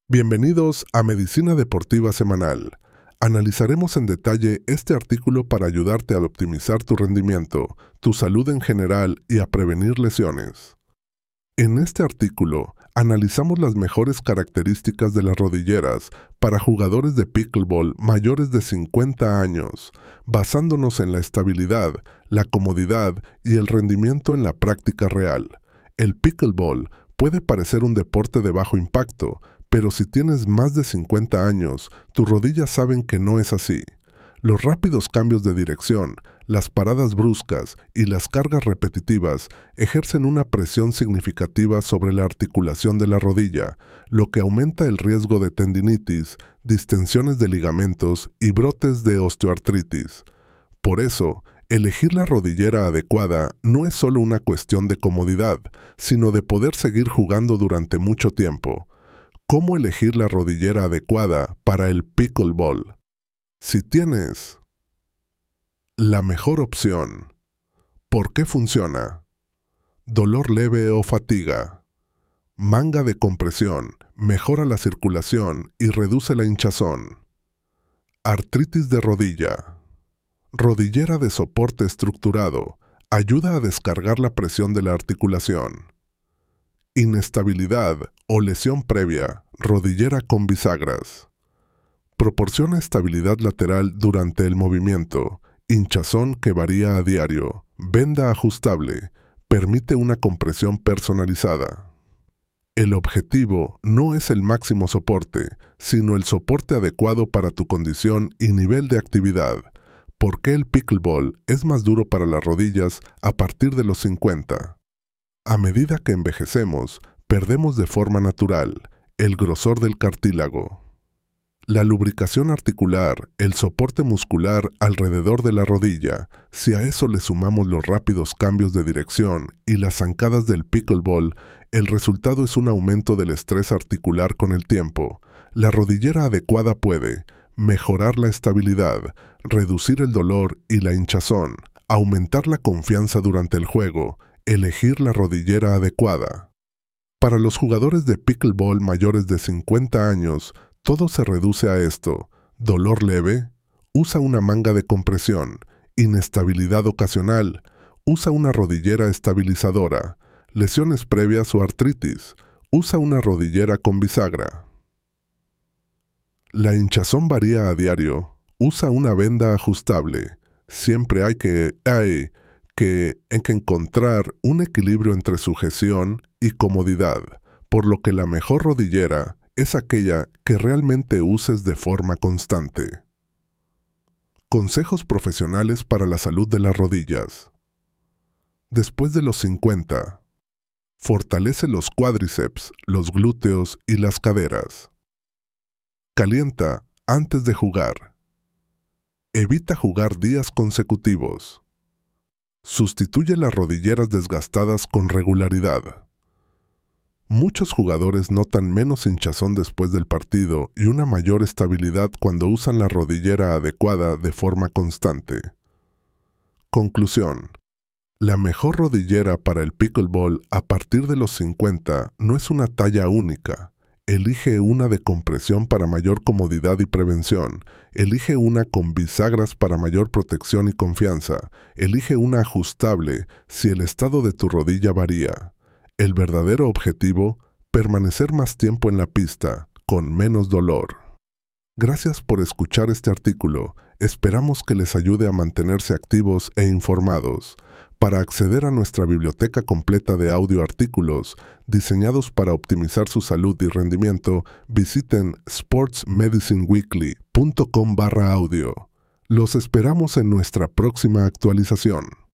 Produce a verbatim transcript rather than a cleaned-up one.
Bienvenidos a Medicina Deportiva Semanal. Analizaremos en detalle este artículo para ayudarte a optimizar tu rendimiento, tu salud en general y a prevenir lesiones. En este artículo, analizamos las mejores características de las rodilleras para jugadores de pickleball mayores de cincuenta años, basándonos en la estabilidad, la comodidad y el rendimiento en la práctica real. El pickleball puede parecer un deporte de bajo impacto, pero si tienes más de cincuenta años, tus rodillas saben que no es así. Los rápidos cambios de dirección, las paradas bruscas y las cargas repetitivas ejercen una presión significativa sobre la articulación de la rodilla, lo que aumenta el riesgo de tendinitis, distensiones de ligamentos y brotes de osteoartritis. Por eso, elegir la rodillera adecuada no es solo una cuestión de comodidad, sino de poder seguir jugando durante mucho tiempo. ¿Cómo elegir la rodillera adecuada para el pickleball? Si tienes la mejor opción, ¿por qué funciona? Dolor leve o fatiga. Manga de compresión, mejora la circulación y reduce la hinchazón. Artritis de rodilla. Rodillera de soporte estructurado, ayuda a descargar la presión de la articulación. Inestabilidad o lesión previa, rodillera con bisagras. Proporciona estabilidad lateral durante el movimiento, hinchazón que varía a diario, venda ajustable, permite una compresión personalizada. El objetivo no es el máximo soporte, sino el soporte adecuado para tu condición y nivel de actividad. ¿Por qué el pickleball es más duro para las rodillas a partir de los cincuenta? A medida que envejecemos, perdemos de forma natural el grosor del cartílago. La lubricación articular, el soporte muscular alrededor de la rodilla, si a eso le sumamos los rápidos cambios de dirección y las zancadas del pickleball, el resultado es un aumento del estrés articular con el tiempo. La rodillera adecuada puede mejorar la estabilidad, reducir el dolor y la hinchazón, aumentar la confianza durante el juego, elegir la rodillera adecuada. Para los jugadores de pickleball mayores de cincuenta años, todo se reduce a esto: dolor leve, usa una manga de compresión; inestabilidad ocasional, usa una rodillera estabilizadora; lesiones previas o artritis, usa una rodillera con bisagra. La hinchazón varía a diario, usa una venda ajustable. Siempre hay que, hay que, hay que encontrar un equilibrio entre sujeción y comodidad, por lo que la mejor rodillera es aquella que realmente uses de forma constante. Consejos profesionales para la salud de las rodillas. Después de los cincuenta, fortalece los cuádriceps, los glúteos y las caderas. Calienta antes de jugar. Evita jugar días consecutivos. Sustituye las rodilleras desgastadas con regularidad. Muchos jugadores notan menos hinchazón después del partido y una mayor estabilidad cuando usan la rodillera adecuada de forma constante. Conclusión: la mejor rodillera para el pickleball a partir de los cincuenta no es una talla única. Elige una de compresión para mayor comodidad y prevención. Elige una con bisagras para mayor protección y confianza. Elige una ajustable si el estado de tu rodilla varía. El verdadero objetivo: permanecer más tiempo en la pista, con menos dolor. Gracias por escuchar este artículo. Esperamos que les ayude a mantenerse activos e informados. Para acceder a nuestra biblioteca completa de audio artículos diseñados para optimizar su salud y rendimiento, visiten sports medicine weekly punto com barra audio. Los esperamos en nuestra próxima actualización.